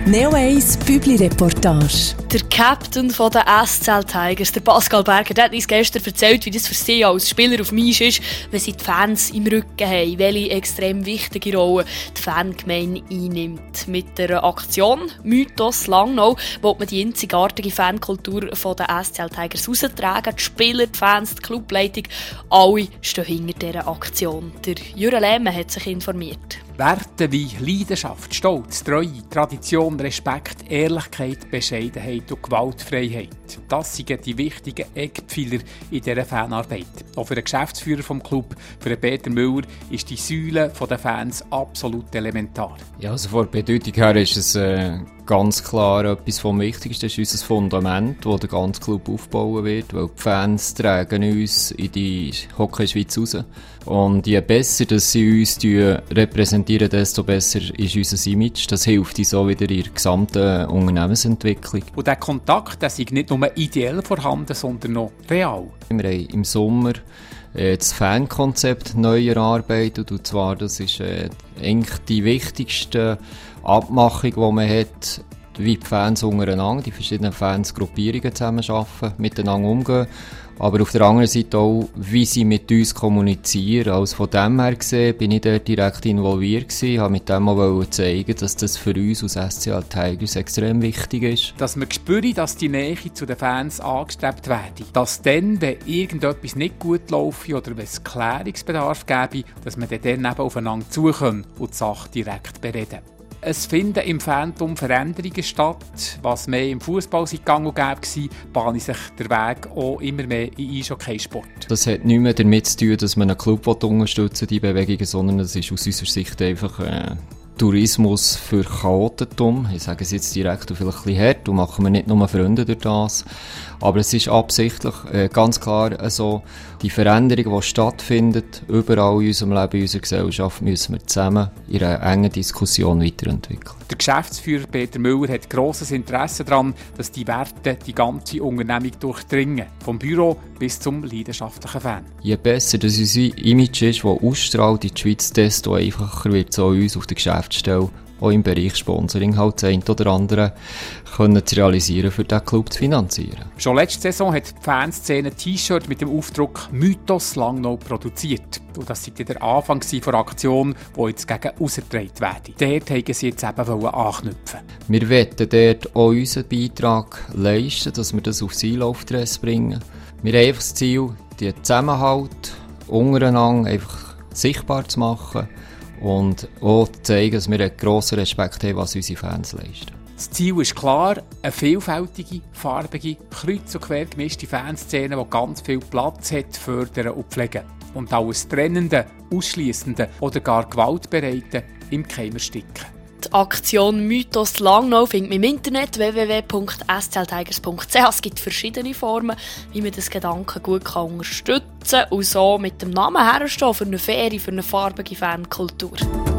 Neo 1 Bübli-Reportage. Der Captain der SCL Tigers, der Pascal Berger, der hat uns gestern erzählt, wie das für sie als Spieler auf Misch ist, wenn sie die Fans im Rücken haben, welche extrem wichtige Rolle die Fangemeinde einnimmt. Mit der Aktion «Mythos Langnau» will man die einzigartige Fankultur der SCL Tigers heraustragen. Die Spieler, die Fans, die Clubleitung, alle stehen hinter dieser Aktion. Der Jürgen Lehmann hat sich informiert. Werte wie Leidenschaft, Stolz, Treue, Tradition, Respekt, Ehrlichkeit, Bescheidenheit und Gewaltfreiheit. Das sind die wichtigen Eckpfeiler in dieser Fanarbeit. Auch für den Geschäftsführer des Clubs, für Peter Müller, ist die Säule der Fans absolut elementar. Ja, also von der Bedeutung her ist es ganz klar etwas vom Wichtigsten. Das ist unser Fundament, das der ganze Club aufbauen wird, weil die Fans tragen uns in die Hockey-Schweiz raus. Und je besser dass sie uns repräsentieren, desto besser ist unser Image. Das hilft uns auch wieder in der gesamten Unternehmensentwicklung. Und dieser Kontakt ist nicht nur ideell vorhanden, sondern noch real. Wir haben im Sommer das Fankonzept neu erarbeitet. Und zwar, das ist eigentlich die wichtigste Abmachung, die man hat, wie die Fans untereinander, die verschiedenen Fansgruppierungen zusammenarbeiten, miteinander umgehen. Aber auf der anderen Seite auch, wie sie mit uns kommunizieren. Also von dem her gesehen bin ich dort direkt involviert gewesen, habe mit dem auch zeigen, dass das für uns als SCL Tigers extrem wichtig ist. Dass wir spüren, dass die Nähe zu den Fans angestrebt wird. Dass dann, wenn irgendetwas nicht gut läuft oder wenn es Klärungsbedarf gäbe, dass wir dann eben aufeinander zukommen und die Sache direkt bereden. Es finden im Phantom Veränderungen statt. Was mehr im Fußball gang und gäbe war, bahnt sich der Weg auch immer mehr in Eishockey-Sport. Das hat nichts mehr damit zu tun, dass man einen Club unterstützen will, die Bewegungen, sondern es ist aus unserer Sicht einfach Tourismus für Chaotentum. Ich sage es jetzt direkt und vielleicht ein bisschen hart und machen wir nicht nur Freunde durch das. Aber es ist absichtlich ganz klar so, die Veränderung, die stattfindet, überall in unserem Leben, in unserer Gesellschaft, müssen wir zusammen in einer engen Diskussion weiterentwickeln. Der Geschäftsführer Peter Müller hat grosses Interesse daran, dass die Werte die ganze Unternehmung durchdringen. Vom Büro bis zum leidenschaftlichen Fan. Je besser das unser Image ist, das ausstrahlt in die Schweiz, desto einfacher wird es auch uns auf der Geschäftsstelle, auch im Bereich Sponsoring, halt das eine oder andere können zu realisieren, für diesen Club zu finanzieren. Schon letzte Saison hat die Fanszene ein T-Shirt mit dem Aufdruck «Mythos Langnau» produziert. Und das war der Anfang der Aktion, die jetzt gegen ausgetragen werden. Dort wollten sie jetzt eben anknüpfen. Wir wollen dort auch unseren Beitrag leisten, dass wir das aufs Einlaufdress bringen. Wir haben einfach das Ziel, den Zusammenhalt untereinander einfach sichtbar zu machen. Und auch zu zeigen, dass wir einen grossen Respekt haben, was unsere Fans leisten. Das Ziel ist klar, eine vielfältige, farbige, kreuz- und quer gemischte Fanszene, die ganz viel Platz hat, fördern und pflegen. Und alles Trennende, Ausschliessende oder gar Gewaltbereite im Keim ersticken. Die Aktion «Mythos Langnau» findet man im Internet www.scltigers.ch. Es gibt verschiedene Formen, wie man das Gedanken gut unterstützen kann und so mit dem Namen herstehen für eine faire, für eine farbige Fankultur.